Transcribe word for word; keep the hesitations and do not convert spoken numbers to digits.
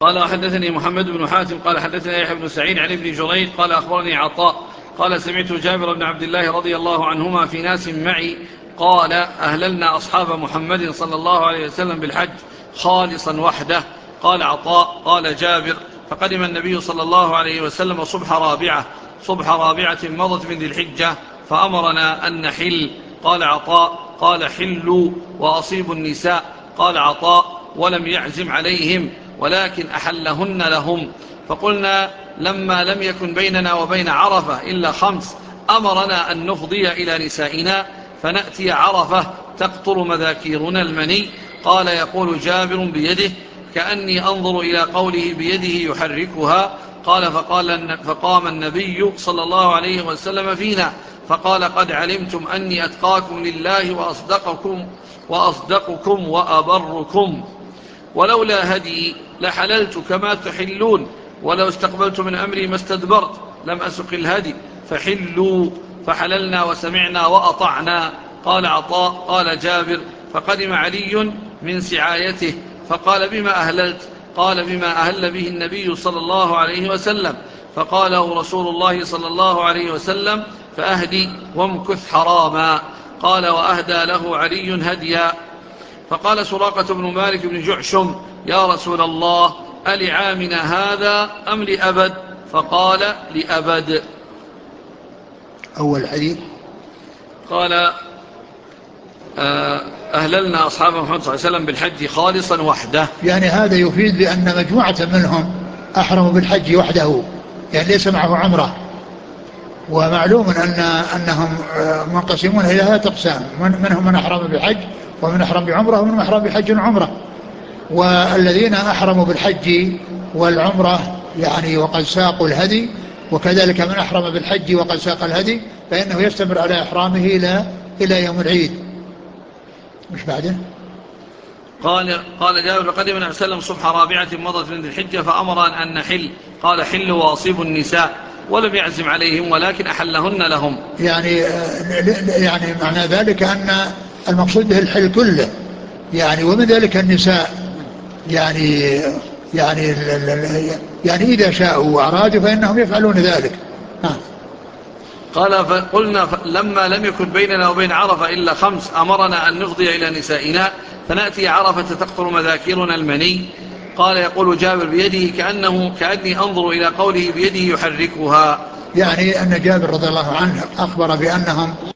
قال حدثني محمد بن حاتم قال حدثنا يحيى بن سعيد عن ابن جريج قال أخبرني عطاء قال سمعت جابر بن عبد الله رضي الله عنهما في ناس معي قال أهللنا أصحاب محمد صلى الله عليه وسلم بالحج خالصا وحده. قال عطاء قال جابر فقدم النبي صلى الله عليه وسلم صبح رابعة صبح رابعة مضت من ذي الحجة فأمرنا أن نحل. قال عطاء قال حلوا وأصيبوا النساء. قال عطاء ولم يعزم عليهم ولكن أحلهن لهم. فقلنا لما لم يكن بيننا وبين عرفة إلا خمس أمرنا أن نفضي إلى نسائنا فنأتي عرفة تقطر مذاكيرنا المني. قال يقول جابر بيده كأني أنظر إلى قوله بيده يحركها. قال فقال فقام النبي صلى الله عليه وسلم فينا فقال قد علمتم أني أتقاكم لله وأصدقكم, وأصدقكم وأبركم ولولا هدي لحللت كما تحلون ولو استقبلت من أمري ما استدبرت لم أسق الهدي فحلوا فحللنا وسمعنا وأطعنا. قال عطاء قال جابر فقدم علي من سعايته فقال بما أهللت؟ قال بما أهل به النبي صلى الله عليه وسلم. فقاله رسول الله صلى الله عليه وسلم فأهدي وامكث حراما. قال وأهدى له علي هديا. فقال سراقة بن مالك بن جعشم يا رسول الله ألعامنا هذا أم لأبد؟ فقال لأبد. أول حديث قال أهللنا أصحاب محمد صلى الله عليه وسلم بالحج خالصا وحده. يعني هذا يفيد بأن مجموعة منهم أحرموا بالحج وحده يعني ليس معه عمره. ومعلوم أن أنهم منقسمون إلى ثلاثة أقسام منهم من أحرم بالحج ومن أحرم بعمره ومن أحرم بحج وعمره. والذين أحرموا بالحج والعمرة يعني وقد ساقوا الهدي وكذلك من أحرم بالحج وقد ساق الهدي فإنه يستمر على إحرامه إلى إلى يوم العيد. مش بعده؟ قال قال جابر قدم النبي صلى الله عليه وسلم صبح رابعة مضت من ذي الحجة فأمر أن نحل. قال حلوا وأصيبوا النساء ولم يعزم عليهم ولكن أحلهن لهم. يعني يعني معنى ذلك أن المقصود به الحل كله يعني ومن ذلك النساء يعني يعني يعني إذا شاءوا وأرادوا فإنهم يفعلون ذلك. ها. قال فقلنا لما لم يكن بيننا وبين عرفة إلا خمس أمرنا أن نفضي إلى نسائنا فنأتي عرفة تقطر مذاكيرنا المني. قال يقول جابر بيده كأنه كأني أنظر إلى قوله بيده يحركها. يعني أن جابر رضي الله عنه أخبر بأنهم